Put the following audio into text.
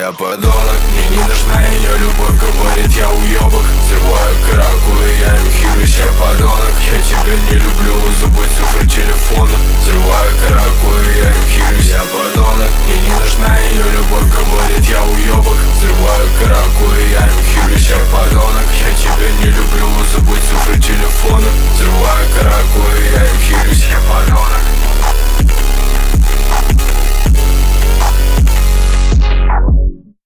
я подонок. Мне не нужна ее любовь, говорит, я уебок. Взрываю каракулы, я им хилюсь, я подонок.